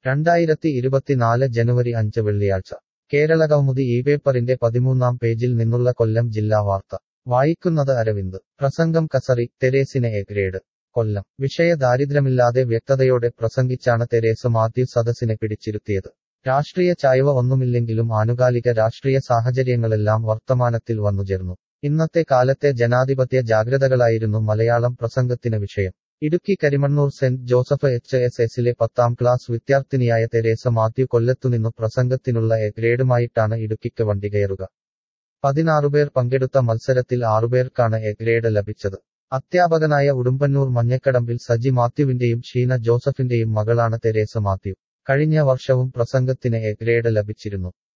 2024 ജനുവരി 5 വെള്ളിയാഴ്ച കേരളകൗമുദി ഈ പേപ്പറിന്റെ 13-ാം പേജിൽ നിന്നുള്ള കൊല്ലം ജില്ലാ വാർത്ത വായിക്കുന്നത് അരവിന്ദ്. പ്രസംഗം കസറി, തെരേസിന് എ ഗ്രേഡ്. കൊല്ലം. വിഷയ ദാരിദ്ര്യമില്ലാതെ വ്യക്തതയോടെ പ്രസംഗിച്ചാണ് തെരേസ മാത്യു സദസ്സിനെ പിടിച്ചിരുത്തിയത്. രാഷ്ട്രീയ ചായ്വ ഒന്നുമില്ലെങ്കിലും ആനുകാലിക രാഷ്ട്രീയ സാഹചര്യങ്ങളെല്ലാം വർത്തമാനത്തിൽ വന്നുചേർന്നു. ഇന്നത്തെ കാലത്തെ ജനാധിപത്യ ജാഗ്രതകളായിരുന്നു മലയാളം പ്രസംഗത്തിന് വിഷയം. ഇടുക്കി കരിമണ്ണൂർ സെന്റ് ജോസഫ് HSSലെ 10ാം ക്ലാസ് വിദ്യാർത്ഥിനിയായ തെരേസ മാത്യു കൊല്ലത്തുനിന്നു പ്രസംഗത്തിനുള്ള എ ഗ്രേഡുമായിട്ടാണ് ഇടുക്കിക്ക് വണ്ടി കയറുക. 16 പേർ പങ്കെടുത്ത മത്സരത്തിൽ 6 പേർക്കാണ് എ ഗ്രേഡ് ലഭിച്ചത്. അധ്യാപകനായ ഉടുമ്പന്നൂർ മഞ്ഞക്കടമ്പിൽ സജി മാത്യുവിന്റെയും ഷീന ജോസഫിന്റെയും മകളാണ് തെരേസ മാത്യു. കഴിഞ്ഞ വർഷവും പ്രസംഗത്തിന് എ ഗ്രേഡ് ലഭിച്ചിരുന്നു.